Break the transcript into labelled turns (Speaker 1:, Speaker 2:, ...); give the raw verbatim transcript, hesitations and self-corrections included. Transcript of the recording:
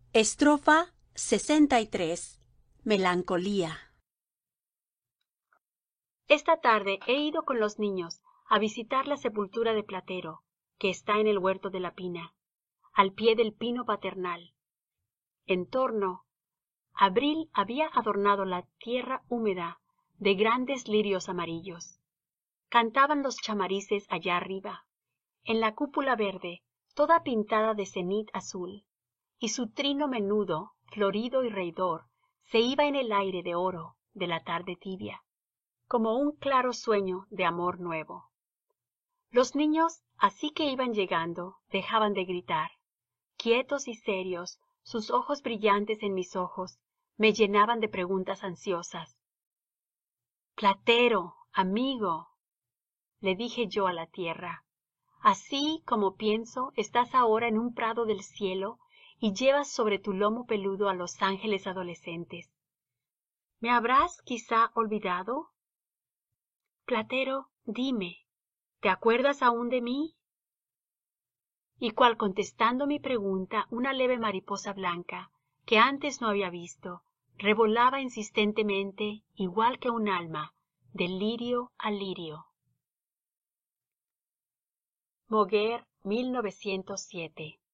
Speaker 1: Estrofa sesenta y tres. Melancolía.
Speaker 2: Esta tarde he ido con los niños a visitar la sepultura de Platero, que está en el huerto de la Pina, al pie del pino paternal. En torno, abril había adornado la tierra húmeda de grandes lirios amarillos. Cantaban los chamarices allá arriba, en la cúpula verde, toda pintada de cenit azul, y su trino menudo, florido y reidor, se iba en el aire de oro de la tarde tibia, como un claro sueño de amor nuevo. Los niños, así que iban llegando, dejaban de gritar. Quietos y serios, sus ojos brillantes en mis ojos, me llenaban de preguntas ansiosas. Platero, amigo, le dije yo a la tierra, así como pienso, estás ahora en un prado del cielo y llevas sobre tu lomo peludo a los ángeles adolescentes. ¿Me habrás quizá olvidado? Platero, dime, ¿te acuerdas aún de mí? Y cual contestando mi pregunta, una leve mariposa blanca, que antes no había visto, revolaba insistentemente, igual que un alma, de lirio a lirio. Moguer, mil novecientos siete.